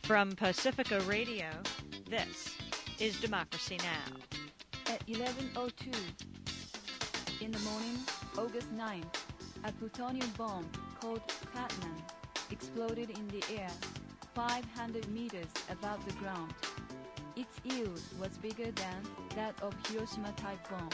From Pacifica Radio, this is Democracy Now! At 11:02 in the morning, August 9th, a plutonium bomb called Platinum exploded in the air 500 meters above the ground. Its yield was bigger than that of Hiroshima-type bomb.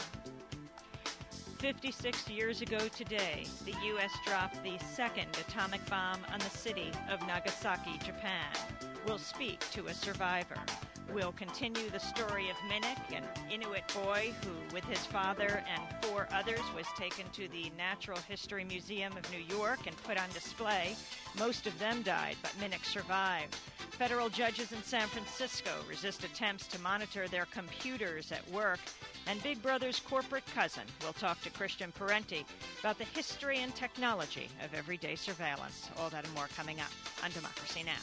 56 years ago today, the U.S. dropped the second atomic bomb on the city of Nagasaki, Japan. We'll speak to a survivor. We'll continue the story of Minik, an Inuit boy who, with his father and 4 others, was taken to the Natural History Museum of New York and put on display. Most of them died, but Minik survived. Federal judges in San Francisco resist attempts to monitor their computers at work. And Big Brother's corporate cousin will talk to Christian Parenti about the history and technology of everyday surveillance. All that and more coming up on Democracy Now!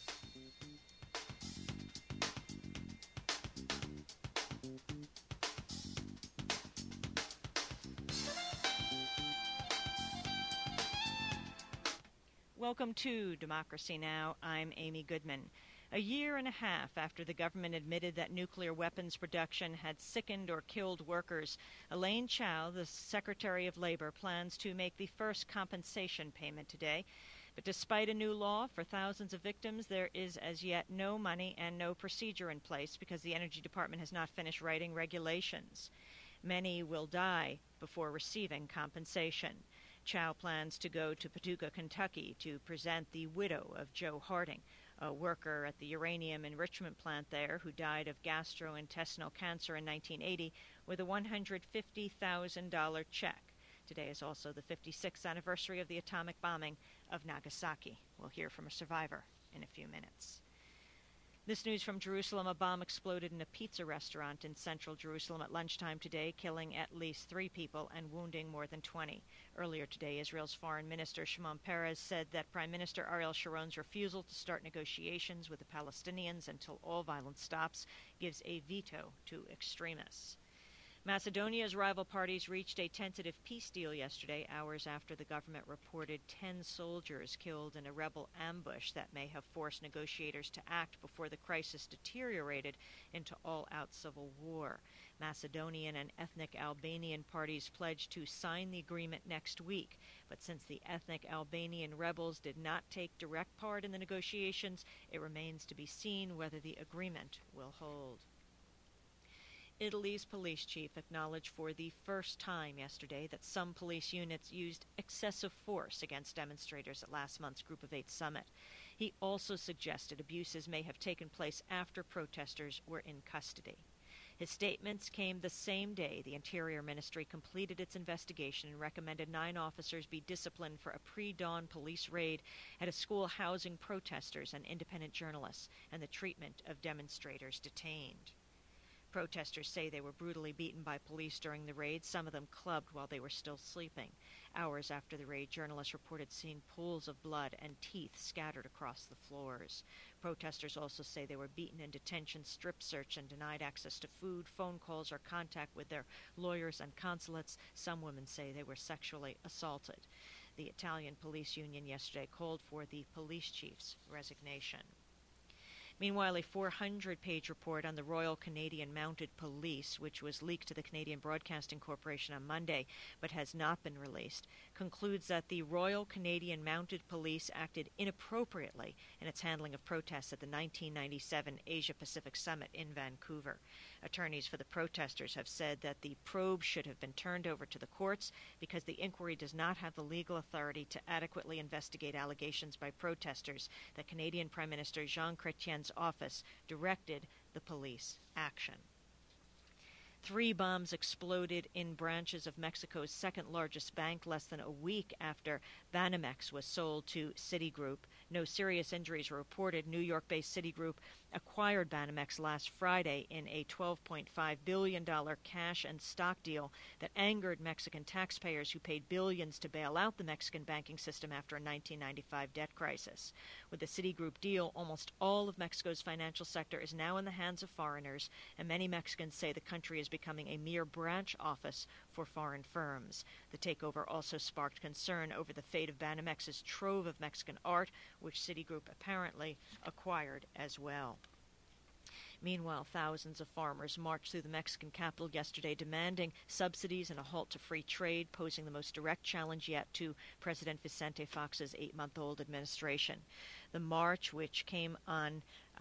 Welcome to Democracy Now! I'm Amy Goodman. A year and a half after the government admitted that nuclear weapons production had sickened or killed workers, Elaine Chao, the Secretary of Labor, plans to make the first compensation payment today. But despite a new law for thousands of victims, there is as yet no money and no procedure in place because the Energy Department has not finished writing regulations. Many will die before receiving compensation. Chao plans to go to Paducah, Kentucky to present the widow of Joe Harding, a worker at the uranium enrichment plant there who died of gastrointestinal cancer in 1980 with a $150,000 check. Today is also the 56th anniversary of the atomic bombing of Nagasaki. We'll hear from a survivor in a few minutes. This news from Jerusalem: a bomb exploded in a pizza restaurant in central Jerusalem at lunchtime today, killing at least 3 people and wounding more than 20. Earlier today, Israel's Foreign Minister Shimon Peres said that Prime Minister Ariel Sharon's refusal to start negotiations with the Palestinians until all violence stops gives a veto to extremists. Macedonia's rival parties reached a tentative peace deal yesterday, hours after the government reported 10 soldiers killed in a rebel ambush that may have forced negotiators to act before the crisis deteriorated into all-out civil war. Macedonian and ethnic Albanian parties pledged to sign the agreement next week, but since the ethnic Albanian rebels did not take direct part in the negotiations, it remains to be seen whether the agreement will hold. Italy's police chief acknowledged for the first time yesterday that some police units used excessive force against demonstrators at last month's Group of 8 summit. He also suggested abuses may have taken place after protesters were in custody. His statements came the same day the Interior Ministry completed its investigation and recommended 9 officers be disciplined for a pre-dawn police raid at a school housing protesters and independent journalists and the treatment of demonstrators detained. Protesters say they were brutally beaten by police during the raid, some of them clubbed while they were still sleeping. Hours after the raid, journalists reported seeing pools of blood and teeth scattered across the floors. Protesters also say they were beaten in detention, strip-searched, and denied access to food, phone calls, or contact with their lawyers and consulates. Some women say they were sexually assaulted. The Italian police union yesterday called for the police chief's resignation. Meanwhile, a 400-page report on the Royal Canadian Mounted Police, which was leaked to the Canadian Broadcasting Corporation on Monday but has not been released, concludes that the Royal Canadian Mounted Police acted inappropriately in its handling of protests at the 1997 Asia-Pacific Summit in Vancouver. Attorneys for the protesters have said that the probe should have been turned over to the courts because the inquiry does not have the legal authority to adequately investigate allegations by protesters that Canadian Prime Minister Jean Chrétien's office directed the police action. 3 bombs exploded in branches of Mexico's second-largest bank less than a week after Banamex was sold to Citigroup. No serious injuries were reported. New York-based Citigroup acquired Banamex last Friday in a $12.5 billion cash and stock deal that angered Mexican taxpayers who paid billions to bail out the Mexican banking system after a 1995 debt crisis. With the Citigroup deal, almost all of Mexico's financial sector is now in the hands of foreigners, and many Mexicans say the country is becoming a mere branch office for foreign firms. The takeover also sparked concern over the fate of Banamex's trove of Mexican art, which Citigroup apparently acquired as well. Meanwhile, thousands of farmers marched through the Mexican capital yesterday demanding subsidies and a halt to free trade, posing the most direct challenge yet to President Vicente Fox's 8-month-old administration. The march, which came on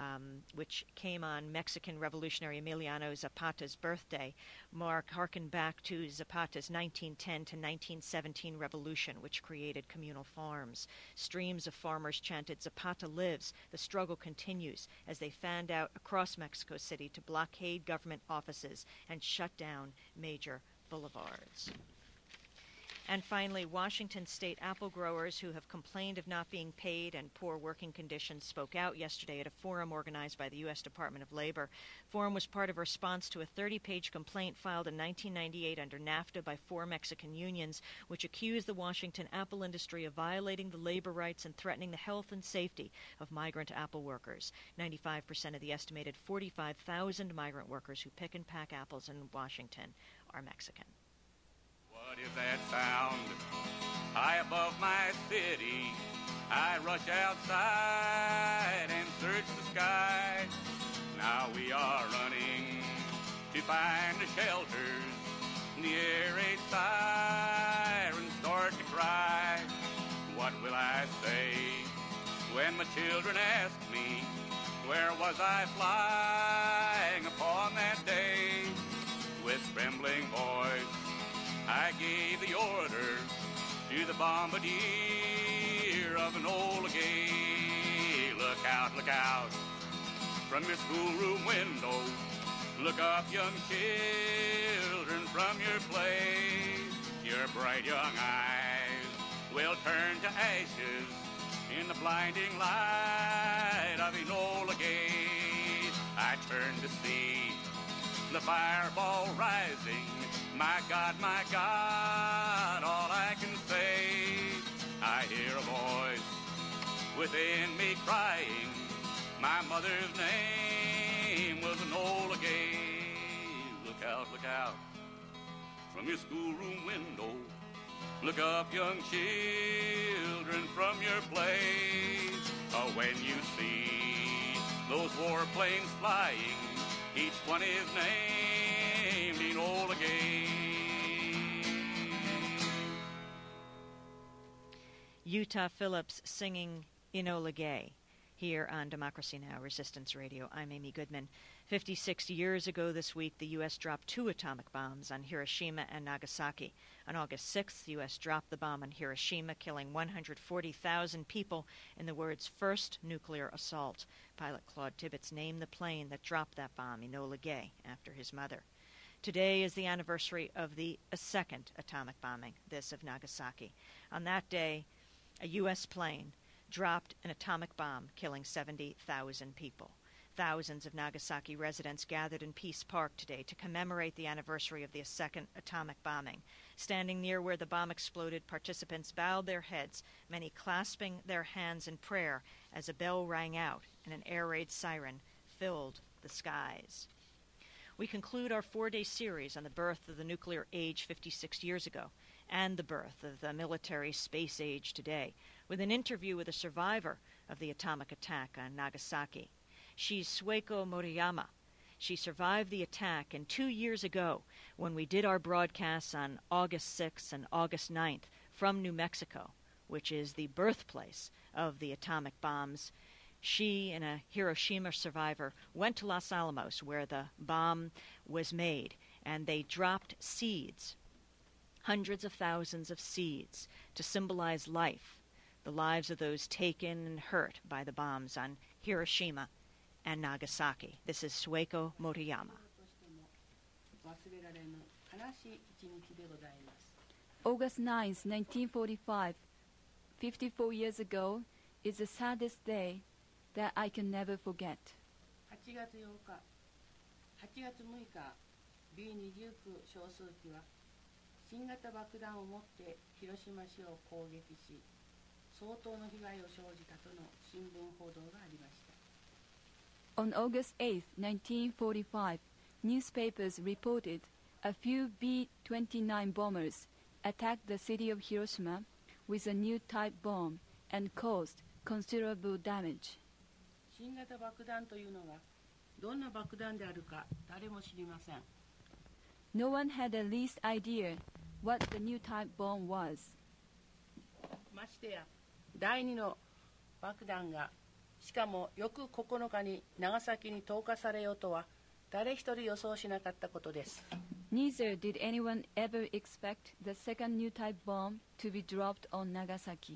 Mexican revolutionary Emiliano Zapata's birthday, harkened back to Zapata's 1910 to 1917 revolution, which created communal farms. Streams of farmers chanted, "Zapata lives, the struggle continues," as they fanned out across Mexico City to blockade government offices and shut down major boulevards. And finally, Washington state apple growers who have complained of not being paid and poor working conditions spoke out yesterday at a forum organized by the U.S. Department of Labor. The forum was part of a response to a 30-page complaint filed in 1998 under NAFTA by 4 Mexican unions, which accused the Washington apple industry of violating the labor rights and threatening the health and safety of migrant apple workers. 95% of the estimated 45,000 migrant workers who pick and pack apples in Washington are Mexican. What is that sound? High above my city, I rush outside and search the sky. Now we are running to find the shelters. The air raid sirens start to cry. What will I say when my children ask me, where was I flying upon that day? With trembling voice I gave the order to the bombardier of Enola Gay. Look out, from your schoolroom window. Look up, young children, from your play. Your bright young eyes will turn to ashes in the blinding light of Enola Gay. I turn to see the fireball rising. My God, all I can say, I hear a voice within me crying, my mother's name was Enola Gay. Look out, from your schoolroom window. Look up, young children, from your play. Oh, when you see those warplanes flying, each one is named Enola Gay. Utah Phillips singing Enola Gay here on Democracy Now! Resistance Radio. I'm Amy Goodman. 56 years ago this week, the U.S. dropped 2 atomic bombs on Hiroshima and Nagasaki. On August 6th, the U.S. dropped the bomb on Hiroshima, killing 140,000 people in the world's first nuclear assault. Pilot Claude Tibbets named the plane that dropped that bomb Enola Gay after his mother. Today is the anniversary of the second atomic bombing, this of Nagasaki. On that day, a U.S. plane dropped an atomic bomb, killing 70,000 people. Thousands of Nagasaki residents gathered in Peace Park today to commemorate the anniversary of the second atomic bombing. Standing near where the bomb exploded, participants bowed their heads, many clasping their hands in prayer as a bell rang out and an air raid siren filled the skies. We conclude our 4-day series on the birth of the nuclear age 56 years ago and the birth of the military space age today with an interview with a survivor of the atomic attack on Nagasaki. She's Sueko Moriyama. She survived the attack, and 2 years ago, when we did our broadcasts on August 6th and August 9th from New Mexico, which is the birthplace of the atomic bombs, she and a Hiroshima survivor went to Los Alamos, where the bomb was made, and they dropped seeds, hundreds of thousands of seeds, to symbolize life, the lives of those taken and hurt by the bombs on Hiroshima and Nagasaki. This is Sueko Moriyama. August 9th, 1945, 54 years ago, is the saddest day that I can never forget. 8月8日、8月6日、B29 小数機は新型爆弾を持って広島市を攻撃し、相当の被害を生じたとの新聞報道がありました。 On August 8th, 1945, newspapers reported a few B-29 bombers attacked the city of Hiroshima with a new type bomb and caused considerable damage. 新型爆弾というのがどんな爆弾であるか誰も知りません。 No one had the least idea what the new type bomb was. ましてや第2の爆弾がしかも翌9日に長崎に投下されようとは誰一人予想しなかったことです。 Neither did anyone ever expect the second new type bomb to be dropped on Nagasaki.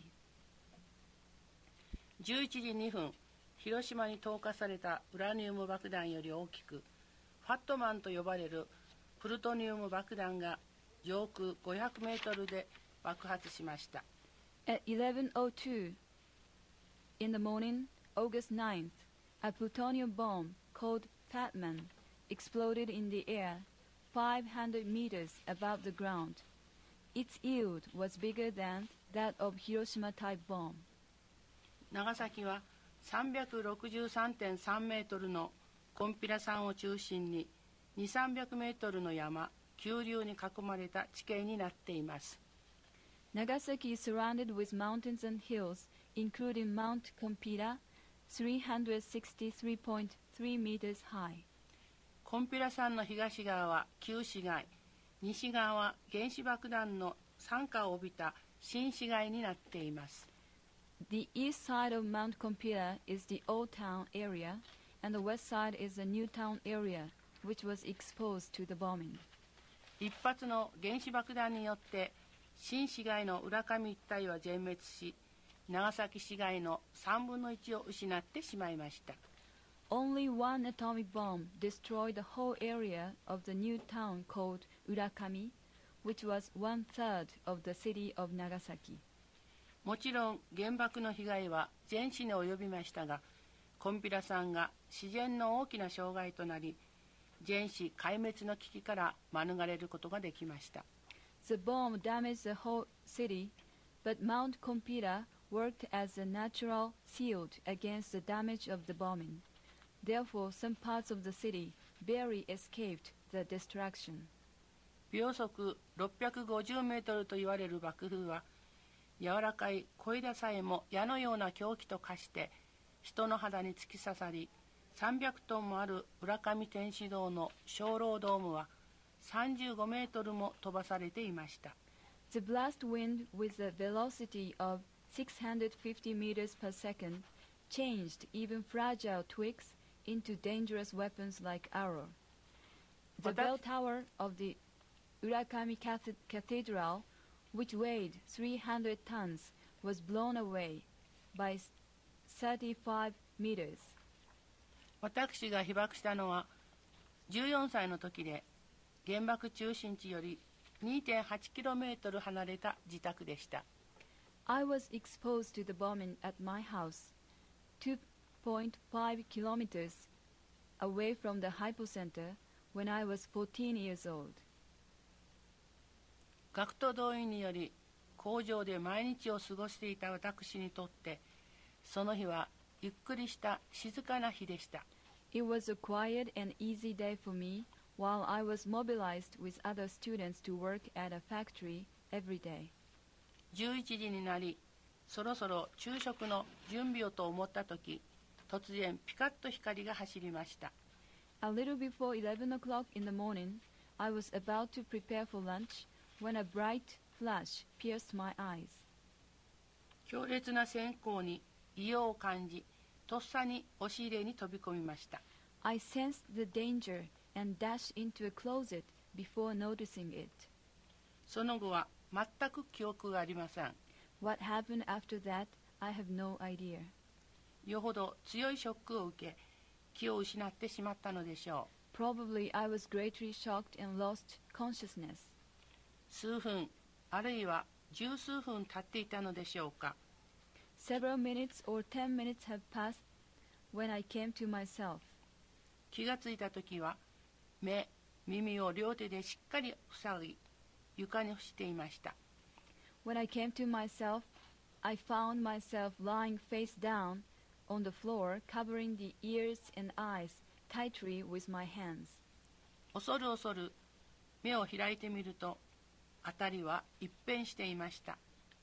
11時2分、広島に投下されたウラニウム爆弾より大きく、ファットマンと呼ばれるプルトニウム爆弾が上空500メートルで爆発しました。 At 11:02 in the morning, August 9th, a plutonium bomb called Fat Man exploded in the air 500 meters above the ground. Its yield was bigger than that of Hiroshima type bomb. 長崎は363.3 メートルのコンピラ山を中心に200-300メートルの山、急流に囲まれた地形になっています。 Nagasaki is surrounded with mountains and hills, including Mount Kompira, 363.3 meters high. コンピラ山の東側は旧市街、西側は原子爆弾の惨禍を帯びた新市街になっています。 The east side of Mount Kompira is the old town area, and the west side is the new town area, which was exposed to the bombing. 一発の原子爆弾によって新市街の浦上一帯は全滅し、長崎市街の3分の1を失ってしまいました。 Only one atomic bomb destroyed the whole area of the new town called Urakami, which was 1/3 of the city of Nagasaki. もちろん原爆の被害は全市に及びましたが、コンピラ山が自然の大きな障害となり、全市壊滅の危機から免れることができました。 The bomb damaged the whole city, but Mount Kompira worked as a natural shield against the damage of the bombing. Therefore, some parts of the city barely escaped the destruction. 秒速650メートルと言われる爆風は、柔らかい小枝さえも矢のような凶器と化して人の肌に突き刺さり、300トンもある浦上天主堂の鐘楼ドームは35メートルも飛ばされていました。 The blast wind with a velocity of 650 meters per second changed even fragile twigs into dangerous weapons like arrow. The bell tower of the Urakami Cathedral, which weighed 300 tons, was blown away by 35 meters. 私が被爆したのは14歳の時で、原爆中心地より 2.8km 離れた自宅でした。 I was exposed to the bombing at my house, 2.5 kilometers away from the hypocenter when I was 14 years old. 学徒動員により工場で毎日を過ごしていた私にとって、その日はゆっくりした静かな日でした。 It was a quiet and easy day for me while I was mobilized with other students to work at a factory every day. 11時になり、そろそろ昼食の準備をと思った時、突然ピカッと光が走りました。 A little before 11 o'clock in the morning, I was about to prepare for lunch when a bright flash pierced my eyes. 強烈な閃光に異様を感じ、とっさに押し入れに飛び込みました。 I sensed the danger and dashed into a closet before noticing it. その後は全く記憶がありません。 What happened after that, I have no idea. よほど強いショックを受け、気を失ってしまったのでしょう。 Probably I was greatly shocked and lost consciousness. 数分、あるいは十数分経っていたのでしょうか。 Several minutes or 10 minutes have passed when I came to myself. 気がついたときは、目、耳を両手でしっかり塞ぎ、床に伏していました。 When I came to myself, I found myself lying face down on the floor, covering the ears and eyes tightly with my hands. 恐る恐る目を開いてみると、辺りは一変していました。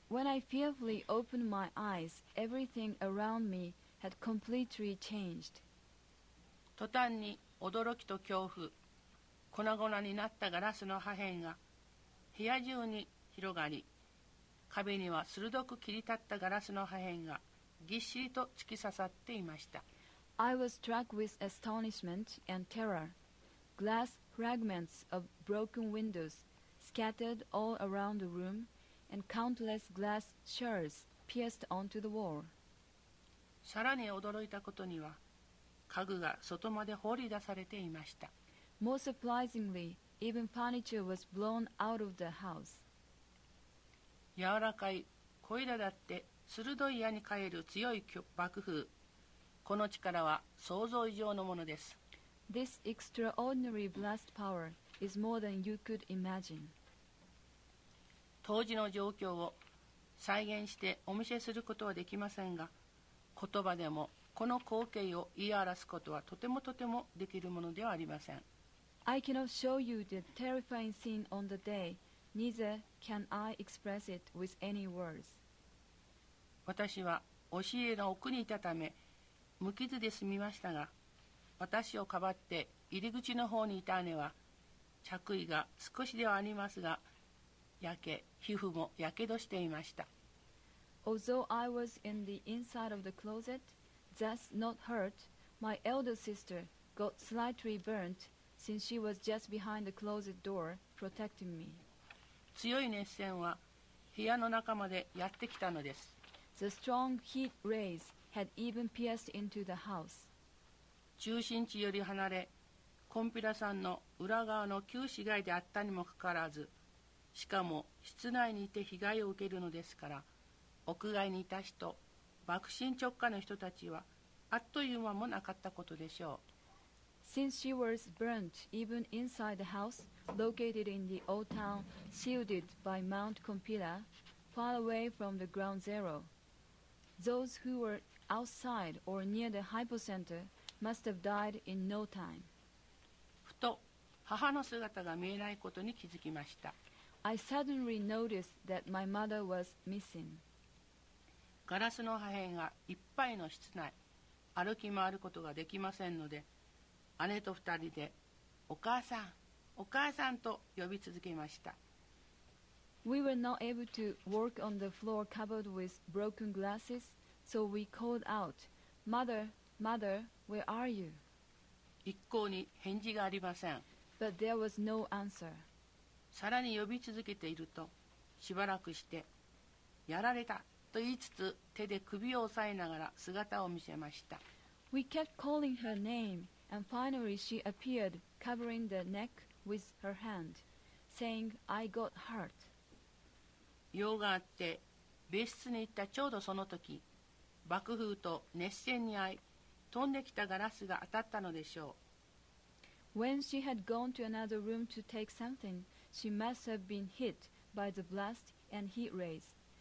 When I fearfully opened my eyes, everything around me had completely changed. 途端に驚きと恐怖、粉々になったガラスの破片が部屋中に広がり、壁には鋭く切り立ったガラスの破片がぎっしりと突き刺さっていました。 I was struck with astonishment and terror. Glass fragments of broken windows scattered all around the room, and countless glass shards pierced onto the wall. さらに驚いたことには、家具が外まで放り出されていました。 More surprisingly, even furniture was blown out of the house. 柔らかい小枝だって鋭い矢に変える強い爆風。この力は想像以上のものです。 This extraordinary blast power is more than you could imagine. 当時の状況を再現してお見せすることはできませんが、言葉でもこの光景を言い表すことはとてもできるものではありません。 I cannot show you the terrifying scene on the day, neither can I express it with any words. 私は押し入れの奥にいたため無傷で済みましたが、私をかばって入り口の方にいた姉は着衣が少しではありますが焼け、皮膚もやけどしていました。 Although I was in the inside of the closet, thus not hurt, my elder sister got slightly burnt since she was just behind the closet door, protecting me. 強い熱線は部屋の中までやってきたのです。 The strong heat rays had even pierced into the house. 中心地より離れ、コンピラさんの裏側の旧市街であったにもかかわらず、しかも室内にいて被害を受けるのですから、屋外にいた人、爆心直下の人たちはあっという間もなかったことでしょう。 Since she was burnt even inside the house, located in the old town shielded by Mount Compila, far away from the ground zero, those who were outside or near the hypocenter must have died in no time. ふと母の姿が見えないことに気づきました。 I suddenly noticed that my mother was missing. ガラスの破片がいっぱいの室内、歩き回ることができませんので、姉と二人でお母さん、お母さんと呼び続けました。 We were not able to walk on the floor covered with broken glasses, so we called out, Mother, Mother, where are you? 一向に返事がありません。 But there was no answer. さらに呼び続けていると、しばらくしてやられたと言いつつ手で首を押さえながら姿を見せました。 We kept calling her name, and finally she appeared, covering the neck with her hand, saying, I got hurt. 用があって別室に行ったちょうどその時、爆風と熱線に遭い飛んできたガラスが当たったのでしょう。 When she had gone to another room to take something, she must have been hit by the blast and heat rays.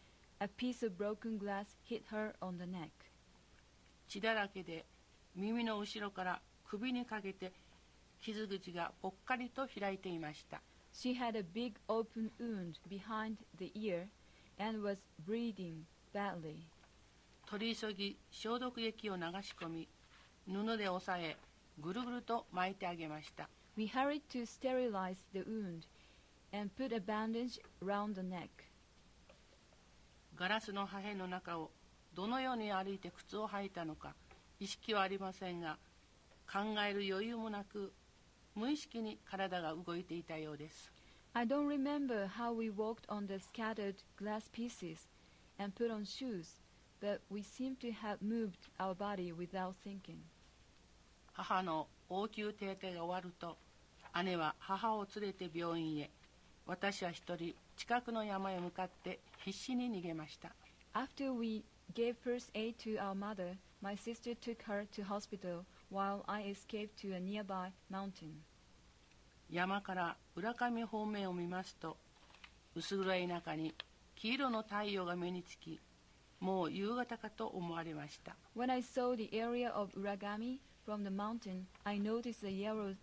A piece of broken glass hit her on the neck. 血だらけで耳の後ろから首にかけて傷口がぽっかりと開いていました。 She had a big open wound behind the ear and was bleeding badly. 取り急ぎ消毒液を流し込み、布で押さえぐるぐると巻いてあげました。 We hurried to sterilize the wound and put a bandage round the neck. ガラスの破片の中をどのように歩いて靴を履いたのか意識はありませんが、考える余裕もなく無意識に体が動いていたようです。 I don't remember how we walked on the scattered glass pieces and put on shoes, but we seemed to have moved our body without thinking. 母の応急手当てが終わると、姉は母を連れて病院へ、私は一人近くの山へ向かって必死に逃げました。 After we gave first aid to our mother, my sister took her to hospital while I escaped to a nearby mountain. 山から浦上方面を見ますと、薄暗い中に黄色の太陽が目につき、もう夕方かと思われました。 When I saw the area of Uragami from the mountain, I noticed the yellow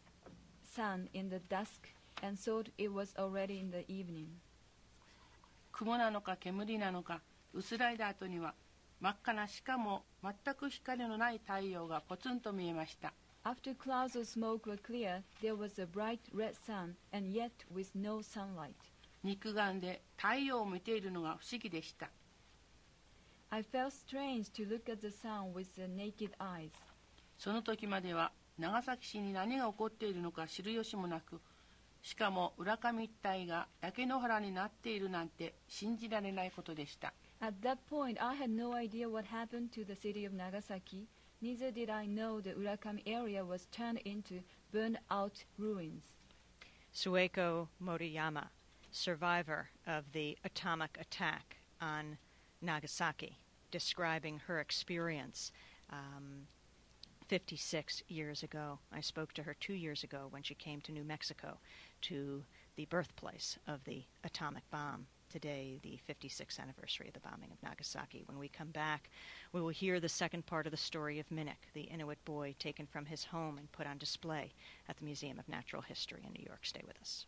sun in the dusk and thought it was already in the evening. 雲なのか煙なのか薄らいだ後には真っ赤なしかも全く光のない太陽がポツンと見えました。 After clouds of smoke were clear, there was a bright red sun, and yet with no sunlight. 肉眼で太陽を見ているのが不思議でした。 I felt strange to look at the sun with the naked eyes. その時までは長崎市に何が起こっているのか知る由もなく、しかも浦上一帯が焼け野原になっているなんて信じられないことでした。 At that point, I had no idea what happened to the city of Nagasaki. Neither did I know the Urakami area was turned into burned-out ruins. Sueko Moriyama, survivor of the atomic attack on Nagasaki, describing her experience 56 years ago. I spoke to her 2 years ago when she came to New Mexico, to the birthplace of the atomic bomb. Today, the 56th anniversary of the bombing of Nagasaki. When we come back, we will hear the second part of the story of Minnick, the Inuit boy taken from his home and put on display at the Museum of Natural History in New York. Stay with us.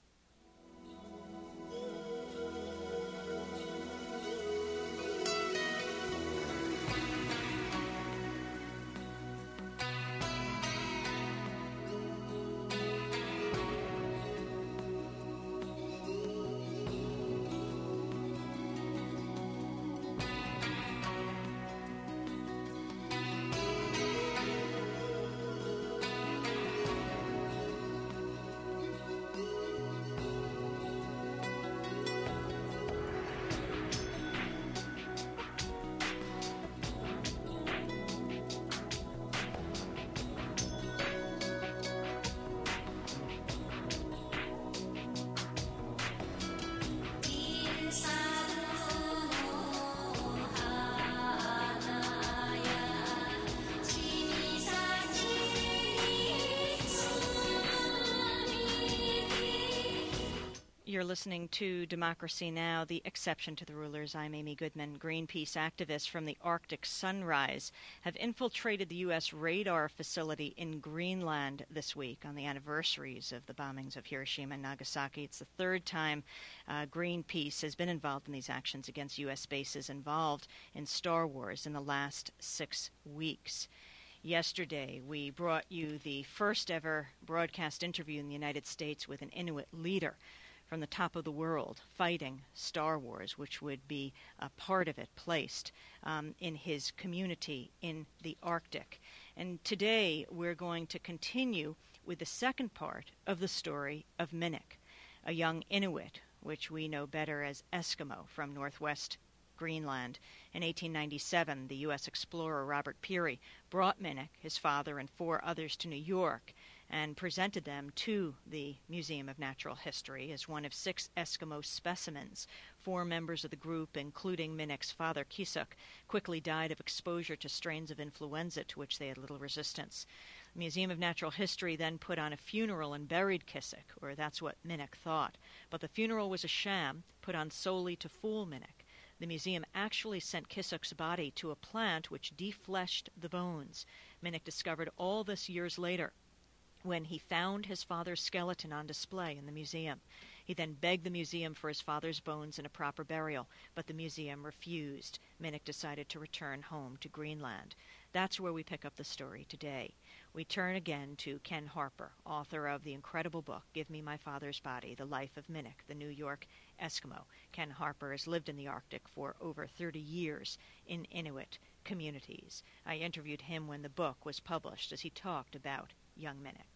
You're listening to Democracy Now!, the exception to the rulers. I'm Amy Goodman. Greenpeace activists from the Arctic Sunrise have infiltrated the U.S. radar facility in Greenland this week on the anniversaries of the bombings of Hiroshima and Nagasaki. It's the third time Greenpeace has been involved in these actions against U.S. bases involved in Star Wars in the last 6 weeks. Yesterday, we brought you the first ever broadcast interview in the United States with an Inuit leader from the top of the world fighting Star Wars, which would be a part of it placed in his community in the Arctic. And today we're going to continue with the second part of the story of Minnick, a young Inuit, which we know better as Eskimo, from northwest Greenland. In 1897, the U.S. explorer Robert Peary brought Minnick, his father, and 4 others to New York and presented them to the Museum of Natural History as one of 6 Eskimo specimens. 4 members of the group, including Minnick's father Kisuk, quickly died of exposure to strains of influenza to which they had little resistance. The Museum of Natural History then put on a funeral and buried Kisuk, or that's what Minnick thought. But the funeral was a sham, put on solely to fool Minnick. The museum actually sent Kisuk's body to a plant which defleshed the bones. Minnick discovered all this years later, when he found his father's skeleton on display in the museum. He then begged the museum for his father's bones and a proper burial, but the museum refused. Minnick decided to return home to Greenland. That's where we pick up the story today. We turn again to Ken Harper, author of the incredible book, Give Me My Father's Body, The Life of Minnick, the New York Eskimo. Ken Harper has lived in the Arctic for over 30 years in Inuit communities. I interviewed him when the book was published as he talked about young Minnick.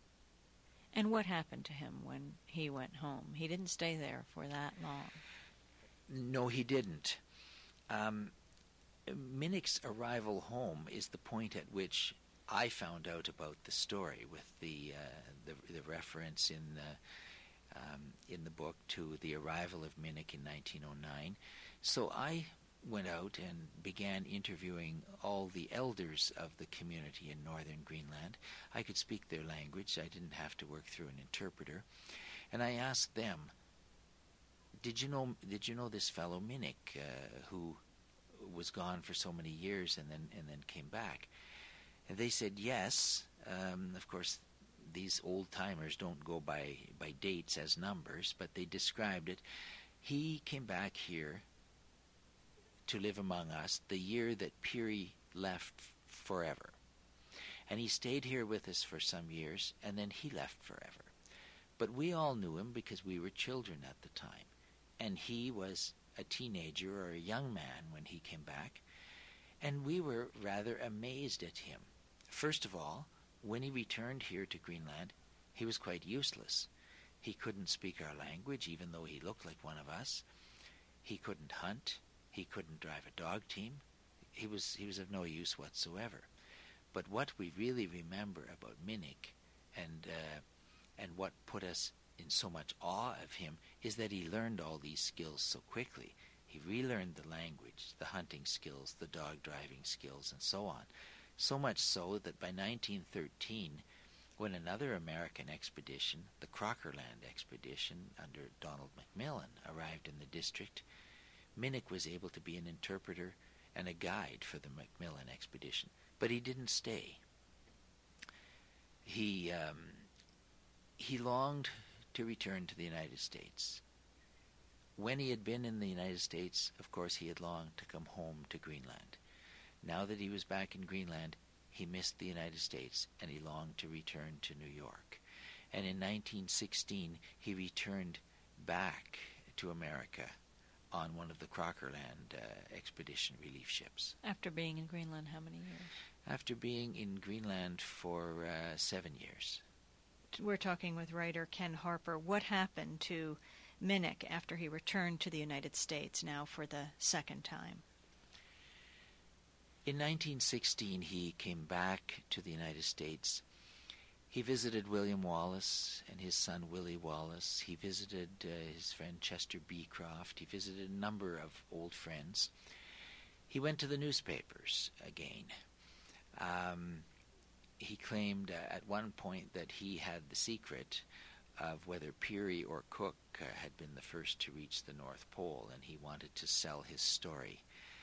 And what happened to him when he went home? He didn't stay there for that long. No, he didn't. Minnick's arrival home is the point at which I found out about the story, with the reference in the book to the arrival of Minnick in 1909. So I went out and began interviewing all the elders of the community in northern Greenland. I could speak their language. I didn't have to work through an interpreter. And I asked them, did you know this fellow Minnick who was gone for so many years and then came back? And they said yes. Of course, these old-timers don't go by dates as numbers, but they described it. He came back here to live among us the year that Peary left forever. And he stayed here with us for some years, and then he left forever. But we all knew him because we were children at the time. And he was a teenager or a young man when he came back. And we were rather amazed at him. First of all, when he returned here to Greenland, he was quite useless. He couldn't speak our language, even though he looked like one of us. He couldn't hunt. He couldn't drive a dog team. He was of no use whatsoever. But what we really remember about Minik and what put us in so much awe of him is that he learned all these skills so quickly. He relearned the language, the hunting skills, the dog driving skills, and so on. So much so that by 1913, when another American expedition, the Crockerland expedition under Donald McMillan, arrived in the district, Minik was able to be an interpreter and a guide for the McMillan expedition. But he didn't stay. He longed to return to the United States. When he had been in the United States, of course, he had longed to come home to Greenland. Now that he was back in Greenland, he missed the United States, and he longed to return to New York. And in 1916, he returned back to America on one of the Crockerland expedition relief ships. After being in Greenland, how many years? After being in Greenland for 7 years. We're talking with writer Ken Harper. What happened to Minik after he returned to the United States now for the second time? In 1916, he came back to the United States. He visited William Wallace and his son Willie Wallace. He visited his friend Chester Beecroft. He visited a number of old friends. He went to the newspapers again. He claimed at one point that he had the secret of whether Peary or Cook had been the first to reach the North Pole, and he wanted to sell his story.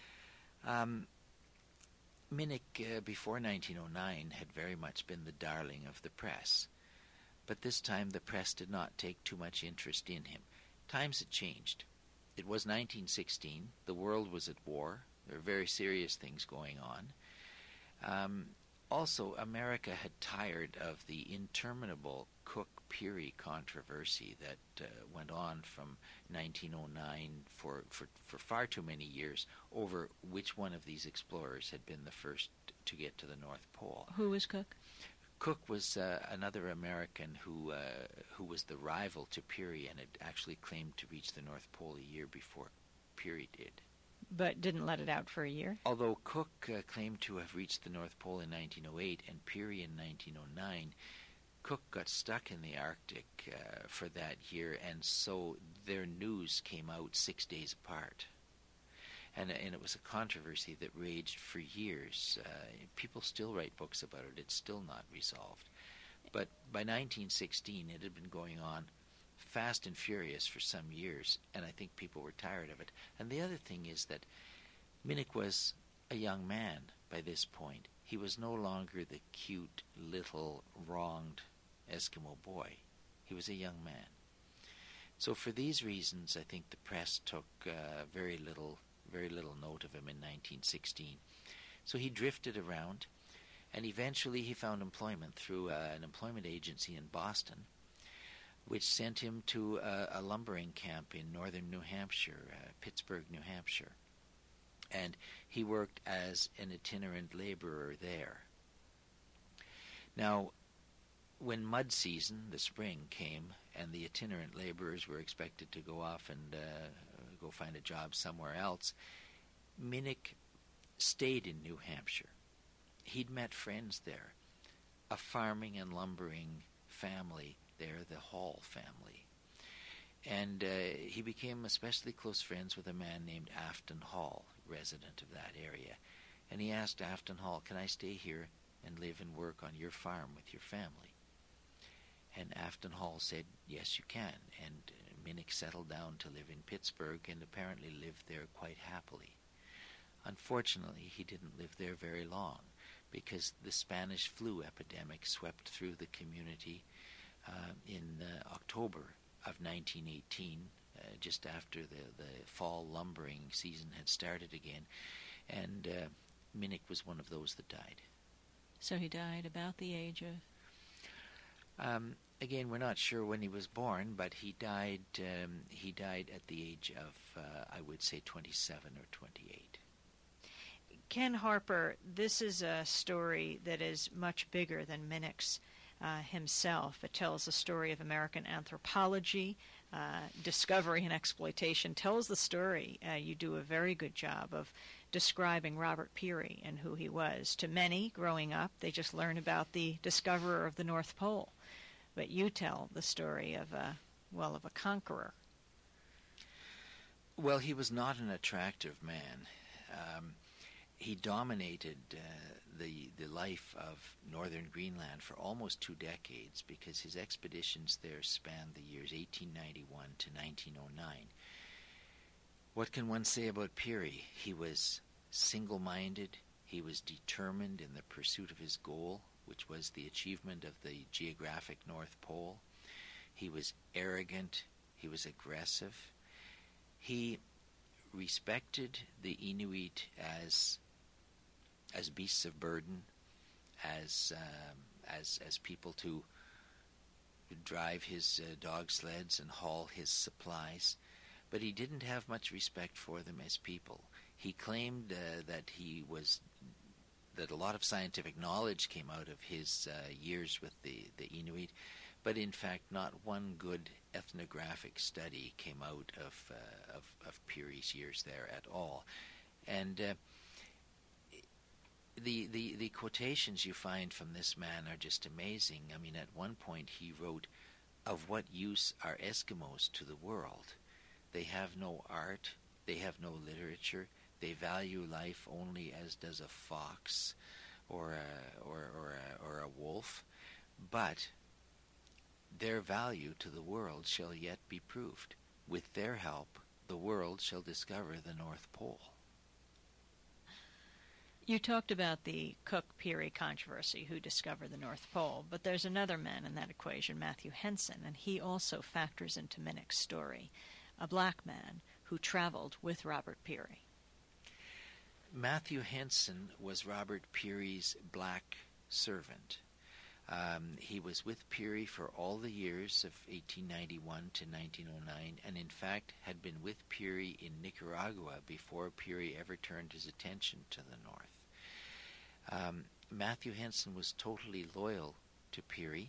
Minik, before 1909, had very much been the darling of the press. But this time the press did not take too much interest in him. Times had changed. It was 1916. The world was at war. There were very serious things going on. Also, America had tired of the interminable Cook-Peary controversy that went on from 1909 for far too many years over which one of these explorers had been the first to get to the North Pole. Who was Cook? Cook was another American who was the rival to Peary and had actually claimed to reach the North Pole a year before Peary did. But didn't let it out for a year? Although Cook claimed to have reached the North Pole in 1908 and Peary in 1909, Cook got stuck in the Arctic for that year, and so their news came out 6 days apart. And it was a controversy that raged for years. People still write books about it. It's still not resolved. But by 1916, it had been going on fast and furious for some years, and I think people were tired of it. And the other thing is that Minik was a young man by this point. He was no longer the cute, little, wronged Eskimo boy. He was a young man. So for these reasons, I think the press took very little note of him in 1916. So he drifted around, and eventually he found employment through an employment agency in Boston, which sent him to a lumbering camp in northern New Hampshire, Pittsburgh, New Hampshire. And he worked as an itinerant laborer there. Now, when mud season, the spring, came, and the itinerant laborers were expected to go off and go find a job somewhere else, Minik stayed in New Hampshire. He'd met friends there, a farming and lumbering family there, the Hall family. And he became especially close friends with a man named Afton Hall, resident of that area. And he asked Afton Hall, "Can I stay here and live and work on your farm with your family?" And Afton Hall said, "Yes, you can." And Minik settled down to live in Pittsburgh and apparently lived there quite happily. Unfortunately, he didn't live there very long because the Spanish flu epidemic swept through the community in October of 1918, just after the fall lumbering season had started again, and Minnick was one of those that died. So he died about the age of? Again, we're not sure when he was born, but he died. He died at the age of, I would say, 27 or 28. Ken Harper, this is a story that is much bigger than Minnick's himself. It tells the story of American anthropology, discovery and exploitation. Tells the story. You do a very good job of describing Robert Peary and who he was. To many, growing up, they just learn about the discoverer of the North Pole. But you tell the story of a conqueror. Well, he was not an attractive man. He dominated the life of northern Greenland for almost 2 decades because his expeditions there spanned the years 1891 to 1909. What can one say about Peary? He was single-minded. He was determined in the pursuit of his goal, which was the achievement of the geographic North Pole. He was arrogant. He was aggressive. He respected the Inuit as beasts of burden, as people to drive his dog sleds and haul his supplies, but he didn't have much respect for them as people. He claimed that a lot of scientific knowledge came out of his years with the Inuit, but in fact not one good ethnographic study came out of Peary's years there at all. And the quotations you find from this man are just amazing. I mean, at one point he wrote, "Of what use are Eskimos to the world? They have no art, they have no literature, they value life only as does a fox or a wolf, but their value to the world shall yet be proved. With their help, the world shall discover the North Pole." You talked about the Cook-Peary controversy, who discovered the North Pole, but there's another man in that equation, Matthew Henson, and he also factors into Minnick's story, a black man who traveled with Robert Peary. Matthew Henson was Robert Peary's black servant. He was with Peary for all the years of 1891 to 1909, and in fact had been with Peary in Nicaragua before Peary ever turned his attention to the north. Matthew Henson was totally loyal to Peary.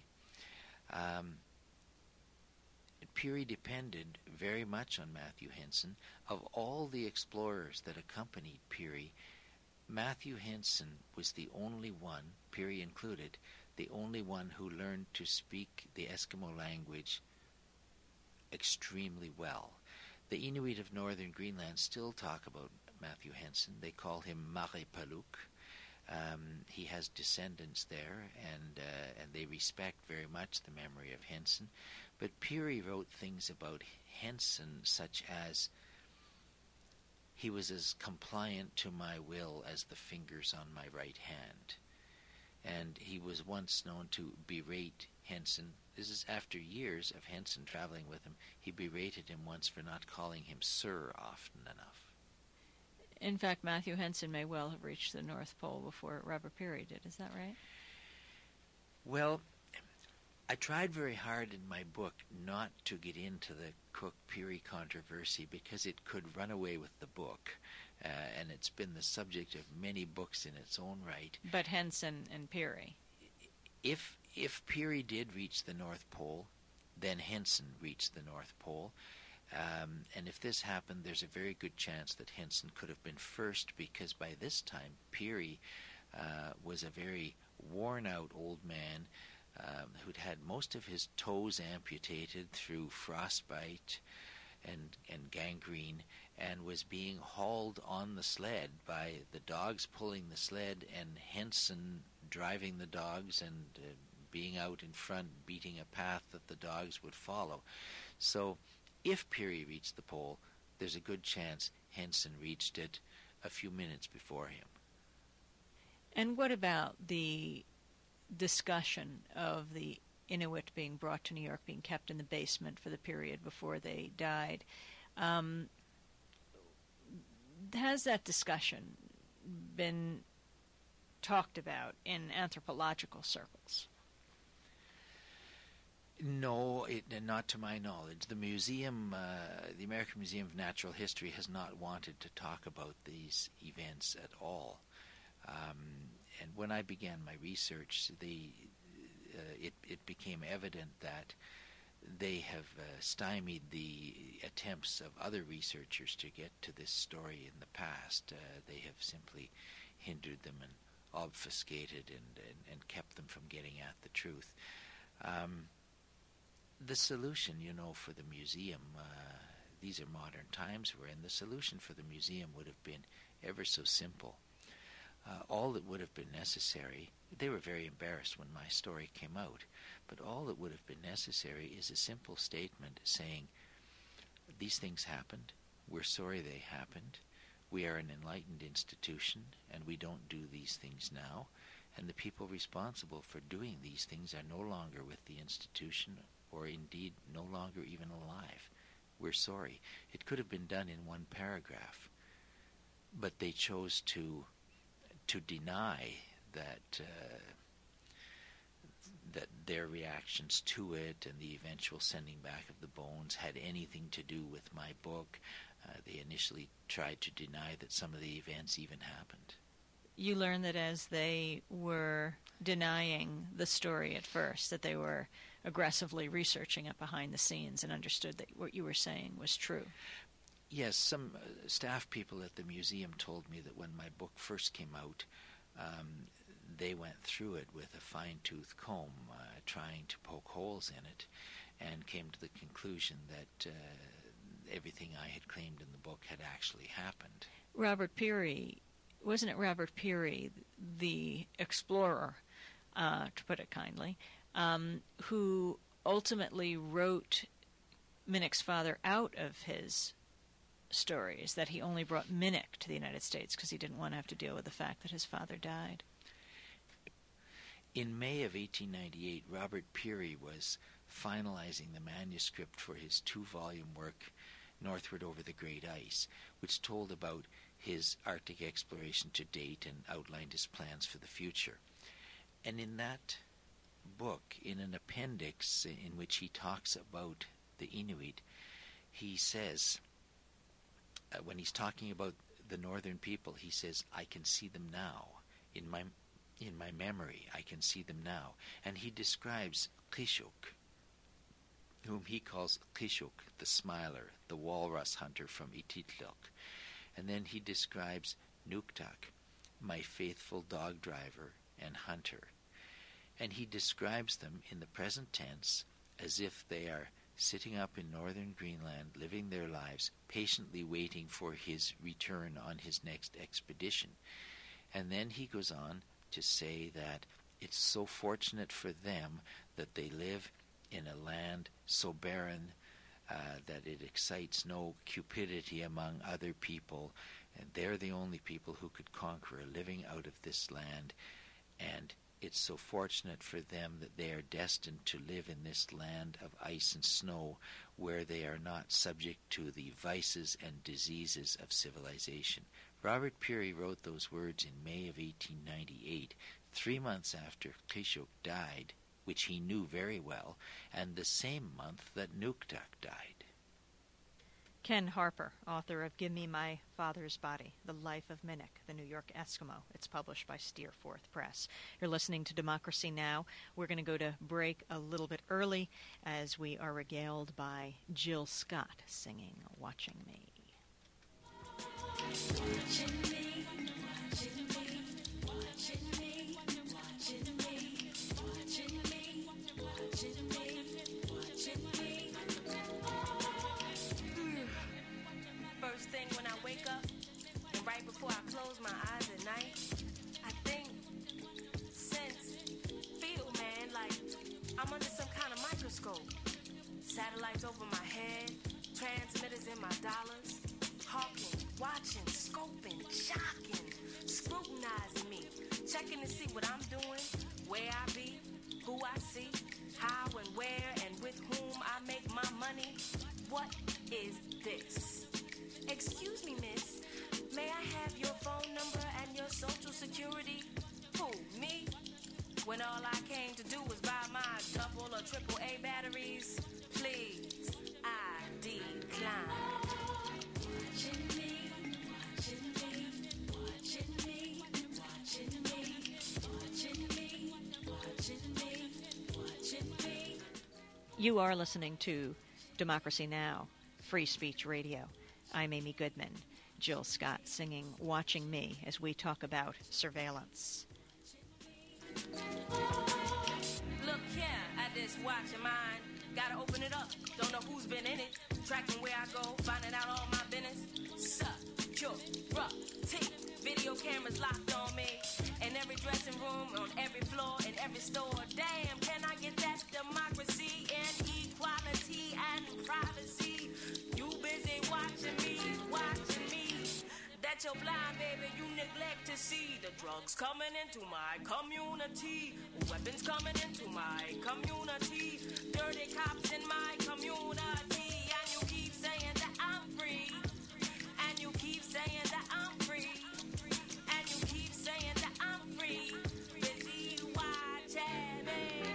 Peary depended very much on Matthew Henson. Of all the explorers that accompanied Peary, Matthew Henson was the only one, Peary included, the only one who learned to speak the Eskimo language extremely well. The Inuit of northern Greenland still talk about Matthew Henson. They call him Marepaluk. He has descendants there, and they respect very much the memory of Henson. But Peary wrote things about Henson such as, "He was as compliant to my will as the fingers on my right hand." And he was once known to berate Henson. This is after years of Henson traveling with him. He berated him once for not calling him sir often enough. In fact, Matthew Henson may well have reached the North Pole before Robert Peary did. Is that right? Well, I tried very hard in my book not to get into the Cook-Peary controversy because it could run away with the book, and it's been the subject of many books in its own right. But Henson and Peary. If Peary did reach the North Pole, then Henson reached the North Pole. And if this happened, there's a very good chance that Henson could have been first, because by this time Peary was a very worn-out old man who'd had most of his toes amputated through frostbite and gangrene, and was being hauled on the sled by the dogs pulling the sled, and Henson driving the dogs and being out in front, beating a path that the dogs would follow. So if Peary reached the pole, there's a good chance Henson reached it a few minutes before him. And what about the discussion of the Inuit being brought to New York, being kept in the basement for the period before they died. Has that discussion been talked about in anthropological circles? No, not to my knowledge. The museum, the American Museum of Natural History, has not wanted to talk about these events at all. And when I began my research, it became evident that they have stymied the attempts of other researchers to get to this story in the past. They have simply hindered them and obfuscated and kept them from getting at the truth. The solution, for the museum, these are modern times we're in, the solution for the museum would have been ever so simple. All that would have been necessary, they were very embarrassed when my story came out, but all that would have been necessary is a simple statement saying, these things happened, we're sorry they happened, we are an enlightened institution, and we don't do these things now, and the people responsible for doing these things are no longer with the institution, or indeed no longer even alive. We're sorry. It could have been done in one paragraph, but they chose to deny that that their reactions to it and the eventual sending back of the bones had anything to do with my book. They initially tried to deny that some of the events even happened. You learned that as they were denying the story at first, that they were aggressively researching it behind the scenes and understood that what you were saying was true. Yes, some staff people at the museum told me that when my book first came out, they went through it with a fine-tooth comb, trying to poke holes in it, and came to the conclusion that everything I had claimed in the book had actually happened. Robert Peary, wasn't it Robert Peary, the explorer, to put it kindly, who ultimately wrote Minnick's father out of his stories, that he only brought Minnick to the United States because he didn't want to have to deal with the fact that his father died? In May of 1898, Robert Peary was finalizing the manuscript for his 2-volume work, Northward Over the Great Ice, which told about his Arctic exploration to date and outlined his plans for the future. And in that book, in an appendix in which he talks about the Inuit, he says, when he's talking about the northern people, he says, I can see them now. In my memory, I can see them now. And he describes Kishuk, whom he calls Kishuk, the smiler, the walrus hunter from Ititlok. And then he describes Nuktak, my faithful dog driver and hunter. And he describes them in the present tense as if they are sitting up in northern Greenland, living their lives, patiently waiting for his return on his next expedition. And then he goes on to say that it's so fortunate for them that they live in a land so barren that it excites no cupidity among other people, and they're the only people who could conquer a living out of this land, and it's so fortunate for them that they are destined to live in this land of ice and snow where they are not subject to the vices and diseases of civilization. Robert Peary wrote those words in May of 1898, 3 months after Kishuk died, which he knew very well, and the same month that Nuktak died. Ken Harper, author of Give Me My Father's Body, The Life of Minnick, the New York Eskimo. It's published by Steerforth Press. You're listening to Democracy Now! We're going to go to break a little bit early as we are regaled by Jill Scott singing Watching Me. Watching me, watching me, watching me, watching me, watching me, watching me, watching me. First thing when I wake up, and right before I close my eyes at night, I think, sense, feel, man, like I'm under some kind of microscope. Satellites over my head, transmitters in my dollars, hawking, watching, scoping, shocking, scrutinizing me, checking to see what I'm doing, where I be, who I see, how when all I came to do was buy my double or triple A batteries? Please, I decline. Watching me, watching me, watching me, watching me, watching me, watching me, watching me. You are listening to Democracy Now!, Free Speech Radio. I'm Amy Goodman. Jill Scott singing Watching Me as we talk about surveillance. Look here at this watch of mine. Gotta open it up. Don't know who's been in it. Tracking where I go, finding out all my business. Security. Video cameras locked on me. In every dressing room, on every floor, in every store. Damn, can I get that democracy and equality and privacy? You busy watching me, watching me. That you're blind, baby, you neglect to see the drugs coming into my community, weapons coming into my community, dirty cops in my community, and you keep saying that I'm free, and you keep saying that I'm free, and you keep saying that I'm free, busy watching me,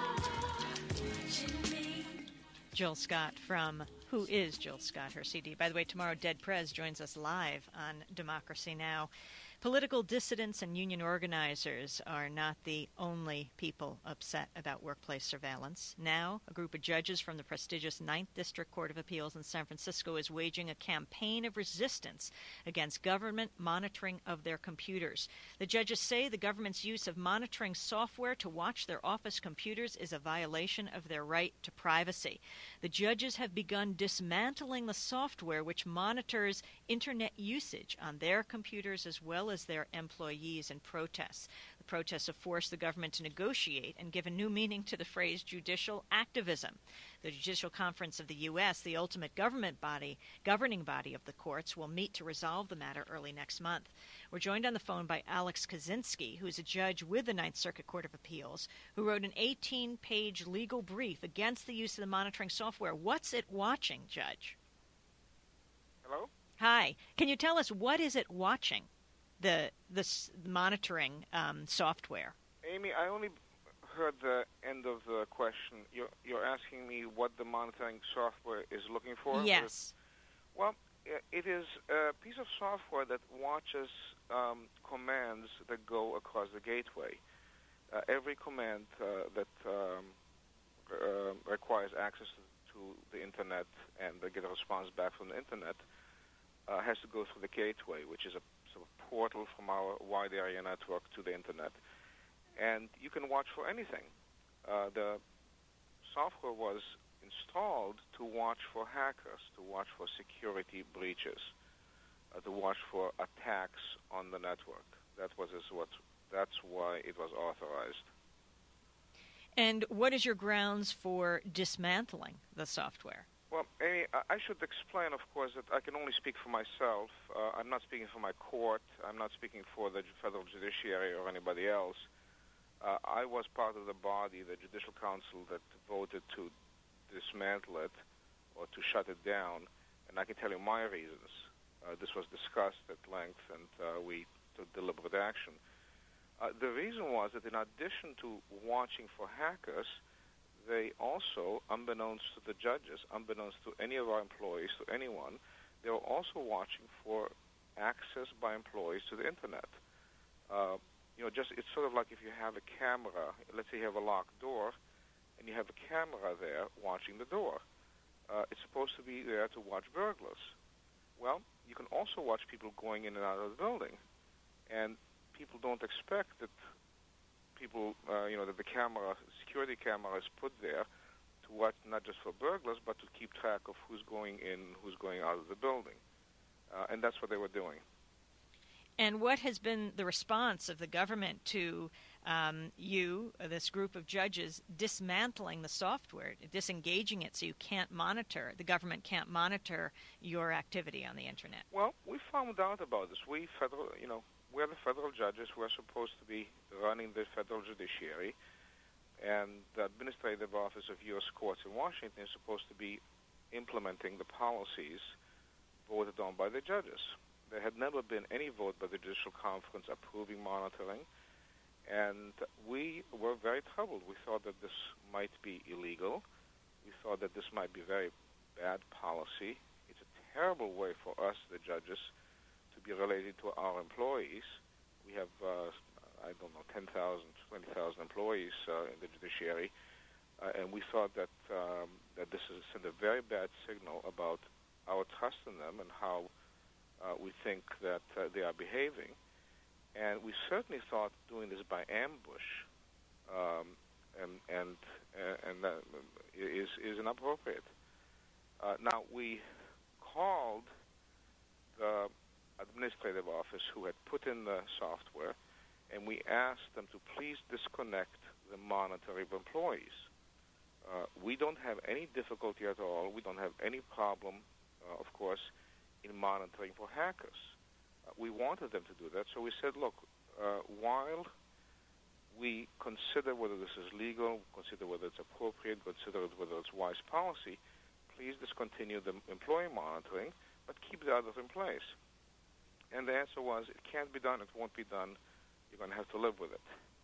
watching me. Jill Scott from Who is Jill Scott, her CD. By the way, tomorrow Dead Prez joins us live on Democracy Now! Political dissidents and union organizers are not the only people upset about workplace surveillance. Now, a group of judges from the prestigious 9th District Court of Appeals in San Francisco is waging a campaign of resistance against government monitoring of their computers. The judges say the government's use of monitoring software to watch their office computers is a violation of their right to privacy. The judges have begun dismantling the software which monitors Internet usage on their computers as well as their employees in protests. The protests have forced the government to negotiate and give a new meaning to the phrase judicial activism. The Judicial Conference of the U.S., the ultimate governing body of the courts, will meet to resolve the matter early next month. We're joined on the phone by Alex Kaczynski, who is a judge with the Ninth Circuit Court of Appeals, who wrote an 18-page legal brief against the use of the monitoring software. What's it watching, Judge? Hello? Hi. Can you tell us what is it watching, the monitoring software? Amy, I only heard the end of the question. You're asking me what the monitoring software is looking for? Yes. Well, it is a piece of software that watches commands that go across the gateway. Every command that requires access to the Internet and they get a response back from the Internet has to go through the gateway, which is a sort of portal from our wide area network to the Internet. And you can watch for anything. The software was installed to watch for hackers, to watch for security breaches, to watch for attacks on the network. That's why it was authorized. And what is your grounds for dismantling the software? Well, Amy, I should explain, of course, that I can only speak for myself. I'm not speaking for my court. I'm not speaking for the federal judiciary or anybody else. I was part of the body, the Judicial Council, that voted to dismantle it or to shut it down, and I can tell you my reasons. This was discussed at length, and we took deliberate action. The reason was that in addition to watching for hackers, they also, unbeknownst to the judges, unbeknownst to any of our employees, to anyone, they were also watching for access by employees to the Internet. It's sort of like if you have a camera, let's say you have a locked door, and you have a camera there watching the door. It's supposed to be there to watch burglars. Well, you can also watch people going in and out of the building, and people don't expect that that the camera, security camera is put there to watch not just for burglars, but to keep track of who's going in, who's going out of the building. And that's what they were doing. And what has been the response of the government to this group of judges, dismantling the software, disengaging it so you can't monitor, the government can't monitor your activity on the Internet? Well, we found out about this. We're the federal judges who are supposed to be running the federal judiciary, and the Administrative Office of U.S. Courts in Washington is supposed to be implementing the policies voted on by the judges. There had never been any vote by the Judicial Conference approving monitoring, And we were very troubled. We thought that this might be illegal. We thought that this might be very bad policy. It's a terrible way for us, the judges, to be related to our employees. We have, 10,000, 20,000 employees in the judiciary, and we thought that this is sent a very bad signal about our trust in them and how we think that they are behaving. And we certainly thought doing this by ambush is inappropriate. Now, we called the administrative office who had put in the software, and we asked them to please disconnect the monitoring of employees. We don't have any difficulty at all. We don't have any problem, of course, in monitoring for hackers. We wanted them to do that, so we said, look, while we consider whether this is legal, consider whether it's appropriate, consider whether it's wise policy, please discontinue the employee monitoring, but keep the others in place. And the answer was, it can't be done, it won't be done, you're going to have to live with it.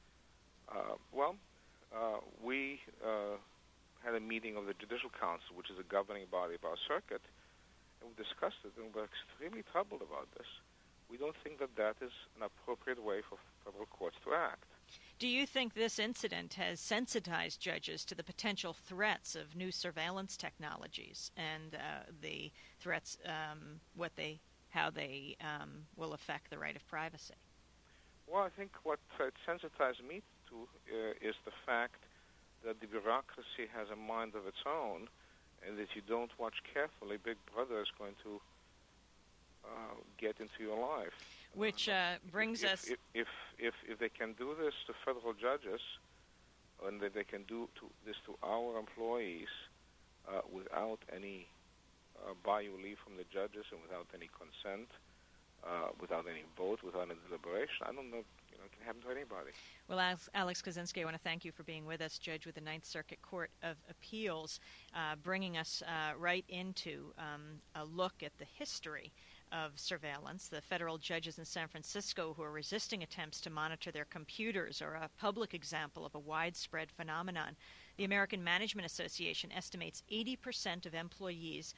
We had a meeting of the Judicial Council, which is a governing body of our circuit, and we discussed it, and we're extremely troubled about this. We don't think that that is an appropriate way for federal courts to act. Do you think this incident has sensitized judges to the potential threats of new surveillance technologies and the threats, how they will affect the right of privacy? Well, I think what it sensitized me to is the fact that the bureaucracy has a mind of its own, and that you don't watch carefully, Big Brother is going to get into your life. Which brings us... If they can do this to federal judges, and that they can do this to our employees without any bayou leave from the judges and without any consent, without any vote, without any deliberation, I don't know, it can happen to anybody. Well, Alex Kozinski, I want to thank you for being with us, Judge with the Ninth Circuit Court of Appeals, bringing us right into a look at the history of surveillance. The federal judges in San Francisco who are resisting attempts to monitor their computers are a public example of a widespread phenomenon. The American Management Association estimates 80% of employers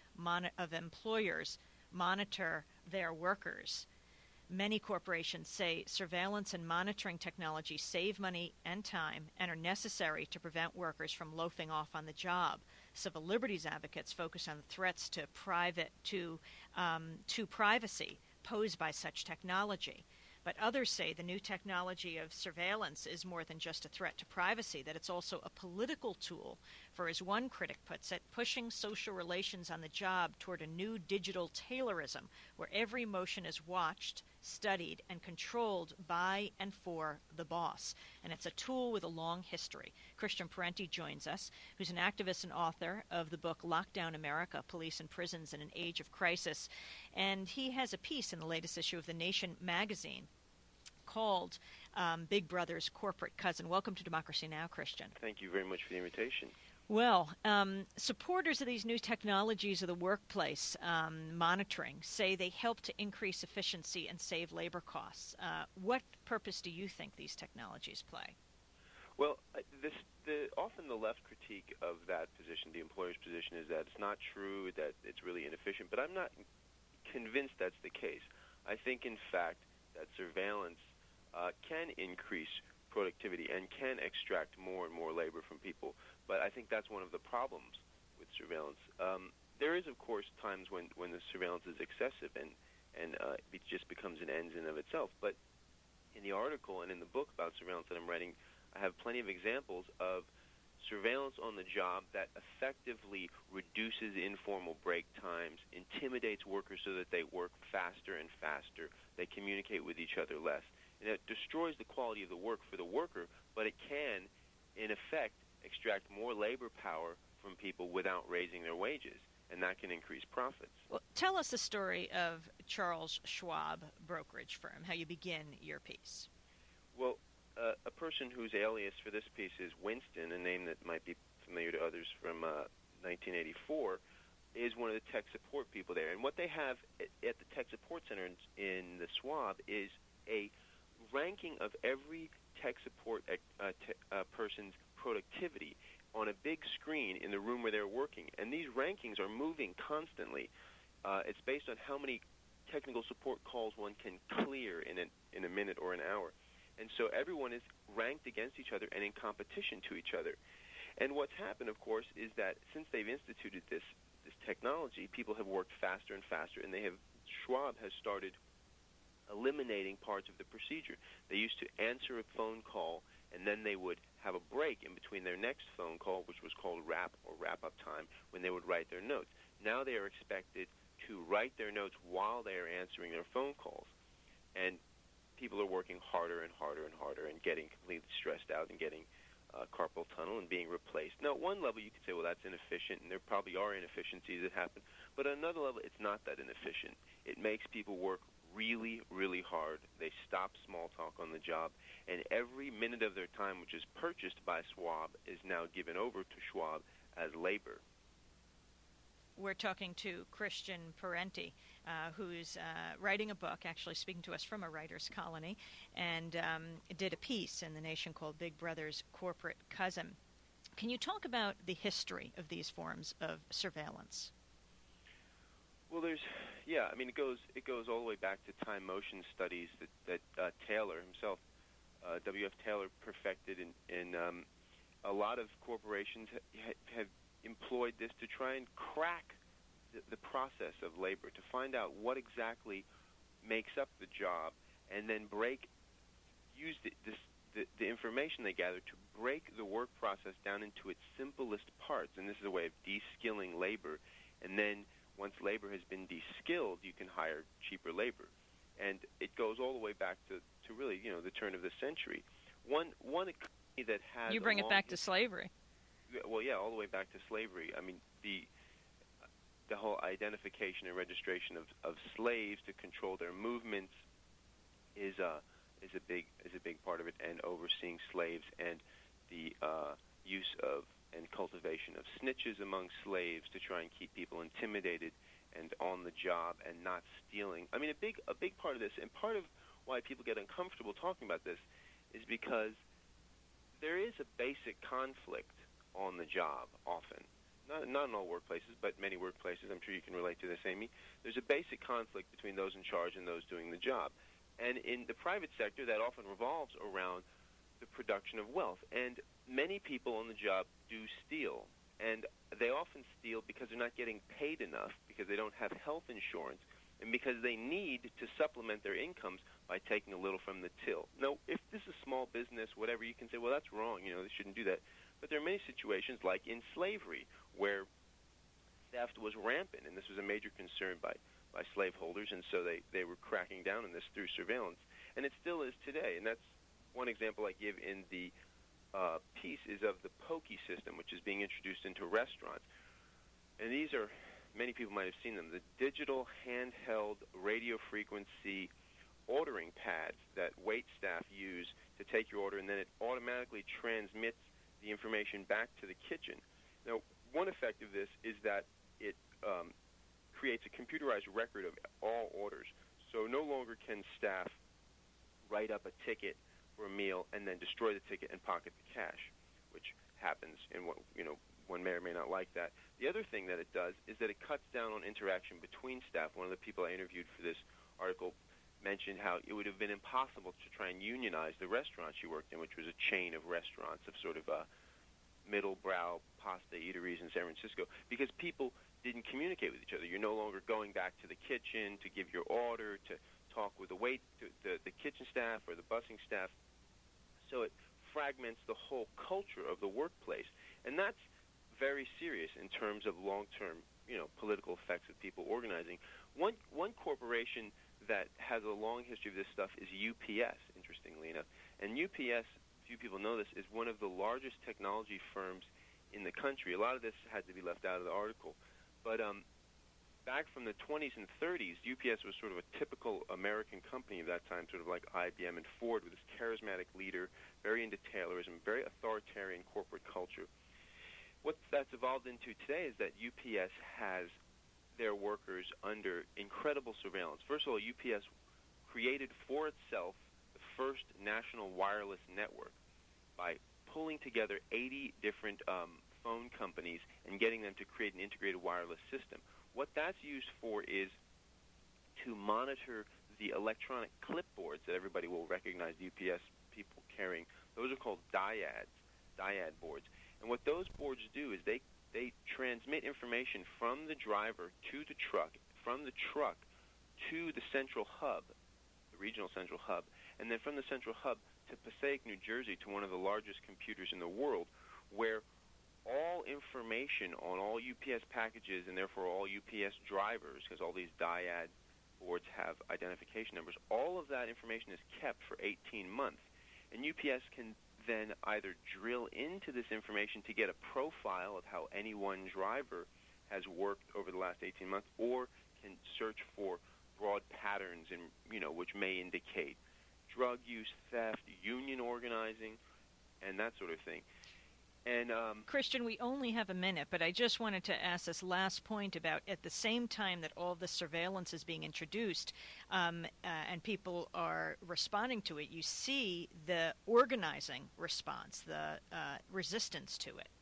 monitor their workers. Many corporations say surveillance and monitoring technology save money and time and are necessary to prevent workers from loafing off on the job. Civil liberties advocates focus on the threats to privacy posed by such technology. But others say the new technology of surveillance is more than just a threat to privacy, that it's also a political tool for, as one critic puts it, pushing social relations on the job toward a new digital Taylorism, where every motion is watched, studied, and controlled by and for the boss. And it's a tool with a long history. Christian Parenti joins us, who's an activist and author of the book Lockdown America, Police and Prisons in an Age of Crisis. And he has a piece in the latest issue of The Nation magazine called Big Brother's Corporate Cousin. Welcome to Democracy Now!, Christian. Thank you very much for the invitation. Well, supporters of these new technologies of the workplace monitoring say they help to increase efficiency and save labor costs. What purpose do you think these technologies play? Well, often the left critique of that position, the employer's position, is that it's not true, that it's really inefficient. But I'm not convinced that's the case. I think, in fact, that surveillance can increase productivity and can extract more and more labor from people. But I think that's one of the problems with surveillance. There is, of course, times when the surveillance is excessive and it just becomes an end in of itself. But in the article and in the book about surveillance that I'm writing, I have plenty of examples of surveillance on the job that effectively reduces informal break times, intimidates workers so that they work faster and faster, they communicate with each other less. And it destroys the quality of the work for the worker, but it can, in effect, extract more labor power from people without raising their wages, and that can increase profits. Well, tell us the story of Charles Schwab brokerage firm, how you begin your piece. Well, a person whose alias for this piece is Winston, a name that might be familiar to others from 1984, is one of the tech support people there. And what they have at the tech support center in the Schwab is a ranking of every tech support person's productivity on a big screen in the room where they're working. And these rankings are moving constantly. It's based on how many technical support calls one can clear in a minute or an hour. And so everyone is ranked against each other and in competition to each other. And what's happened, of course, is that since they've instituted this technology, people have worked faster and faster, and Schwab has started eliminating parts of the procedure. They used to answer a phone call, and then they would have a break in between their next phone call, which was called wrap or wrap-up time, when they would write their notes. Now they are expected to write their notes while they are answering their phone calls. And people are working harder and harder and harder and getting completely stressed out and getting carpal tunnel and being replaced. Now, at one level, you could say, well, that's inefficient, and there probably are inefficiencies that happen. But at another level, it's not that inefficient. It makes people work really, really hard. They stop small talk on the job, and every minute of their time, which is purchased by Schwab, is now given over to Schwab as labor. We're talking to Christian Parenti, who's writing a book, actually speaking to us from a writer's colony, and did a piece in The Nation called Big Brother's Corporate Cousin. Can you talk about the history of these forms of surveillance? Well, it goes all the way back to time motion studies that Taylor himself, W.F. Taylor, perfected, and a lot of corporations have employed this to try and crack the process of labor, to find out what exactly makes up the job, and then use the information they gather to break the work process down into its simplest parts. And this is a way of de-skilling labor. And then once labor has been de-skilled, you can hire cheaper labor. And it goes all the way back to really, the turn of the century. One economy that has... You bring it back to slavery. Well, yeah, all the way back to slavery. I mean, the whole identification and registration of slaves to control their movements is a big part of it, and overseeing slaves and the use of and cultivation of snitches among slaves to try and keep people intimidated and on the job and not stealing. I mean, a big part of this, and part of why people get uncomfortable talking about this, is because there is a basic conflict on the job often. Not in all workplaces, but many workplaces. I'm sure you can relate to this, Amy. There's a basic conflict between those in charge and those doing the job. And in the private sector, that often revolves around the production of wealth. And many people on the job do steal. And they often steal because they're not getting paid enough, because they don't have health insurance, and because they need to supplement their incomes by taking a little from the till. Now, if this is small business, whatever, you can say, well, that's wrong. They shouldn't do that. But there are many situations, like in slavery, where theft was rampant, and this was a major concern by slaveholders, and so they were cracking down on this through surveillance. And it still is today, and that's one example I give in the piece is of the POKI system, which is being introduced into restaurants. And these are, many people might have seen them, the digital handheld radio frequency ordering pads that wait staff use to take your order, and then it automatically transmits the information back to the kitchen. Now, one effect of this is that it creates a computerized record of all orders. So no longer can staff write up a ticket for a meal and then destroy the ticket and pocket the cash, which happens in what, one may or may not like that. The other thing that it does is that it cuts down on interaction between staff. One of the people I interviewed for this article mentioned how it would have been impossible to try and unionize the restaurant she worked in, which was a chain of restaurants of sort of middle-brow pasta eateries in San Francisco, because people didn't communicate with each other. You're no longer going back to the kitchen to give your order, to talk with the kitchen staff or the busing staff. So it fragments the whole culture of the workplace, and that's very serious in terms of long-term, political effects of people organizing. One corporation that has a long history of this stuff is UPS, interestingly enough. And UPS, few people know this, is one of the largest technology firms in the country. A lot of this had to be left out of the article. But back from the 20s and 30s, UPS was sort of a typical American company of that time, sort of like IBM and Ford, with this charismatic leader, very into Taylorism, very authoritarian corporate culture. What that's evolved into today is that UPS has their workers under incredible surveillance. First of all, UPS created for itself the first national wireless network by pulling together 80 different phone companies and getting them to create an integrated wireless system. What that's used for is to monitor the electronic clipboards that everybody will recognize the UPS people carrying. Those are called dyad boards. And what those boards do is they transmit information from the driver to the truck, from the truck to the central hub, the regional central hub, and then from the central hub to Passaic, New Jersey, to one of the largest computers in the world, where all information on all UPS packages and therefore all UPS drivers, because all these dyad boards have identification numbers, all of that information is kept for 18 months. And UPS can then either drill into this information to get a profile of how any one driver has worked over the last 18 months, or can search for broad patterns in, which may indicate drug use, theft, union organizing, and that sort of thing. And Christian, we only have a minute, but I just wanted to ask this last point about, at the same time that all this surveillance is being introduced and people are responding to it, you see the organizing response, the resistance to it.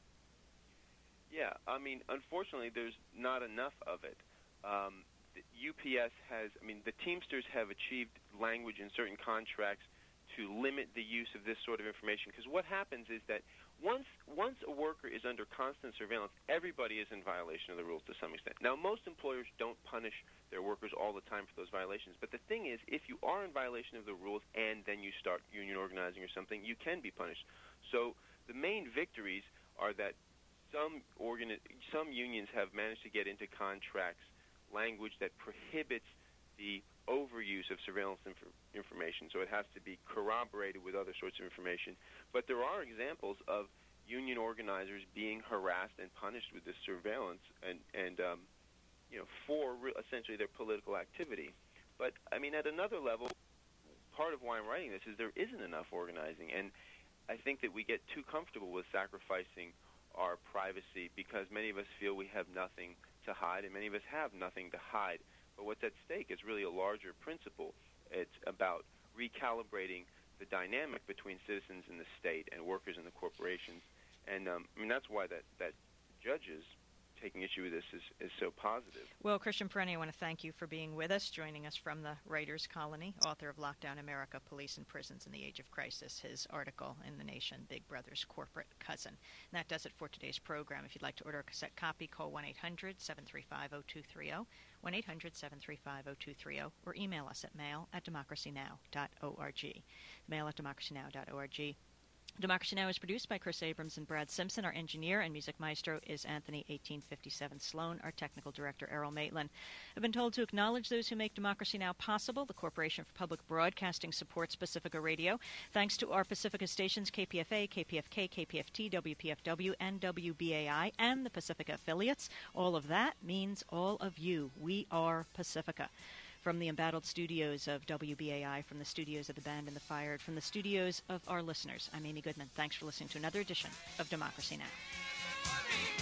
Yeah, I mean, unfortunately, there's not enough of it. The UPS has, the Teamsters have achieved language in certain contracts to limit the use of this sort of information, because what happens is that once a worker is under constant surveillance, everybody is in violation of the rules to some extent. Now, most employers don't punish their workers all the time for those violations, but the thing is, if you are in violation of the rules and then you start union organizing or something, you can be punished. So the main victories are that some unions have managed to get into contracts language that prohibits the overuse of surveillance information, so it has to be corroborated with other sorts of information. But there are examples of union organizers being harassed and punished with this surveillance, and for essentially their political activity. But at another level, part of why I'm writing this is there isn't enough organizing, and I think that we get too comfortable with sacrificing our privacy because many of us feel we have nothing to hide, and many of us have nothing to hide. But what's at stake is really a larger principle. It's about recalibrating the dynamic between citizens in the state and workers in the corporations. And that's why that judges taking issue with this is so positive. Well, Christian Perenni, I want to thank you for being with us, joining us from the Writers' Colony, author of Lockdown America, Police and Prisons in the Age of Crisis, his article in The Nation, Big Brother's Corporate Cousin. And that does it for today's program. If you'd like to order a cassette copy, call 1-800-735-0230, 1-800-735-0230, or email us at mail@democracynow.org, mail@democracynow.org. Democracy Now! Is produced by Chris Abrams and Brad Simpson. Our engineer and music maestro is Anthony 1857 Sloan. Our technical director, Errol Maitland. I've been told to acknowledge those who make Democracy Now! Possible. The Corporation for Public Broadcasting supports Pacifica Radio. Thanks to our Pacifica stations, KPFA, KPFK, KPFT, WPFW, and WBAI, and the Pacifica affiliates. All of that means all of you. We are Pacifica. From the embattled studios of WBAI, from the studios of The Band and the Fired, from the studios of our listeners, I'm Amy Goodman. Thanks for listening to another edition of Democracy Now!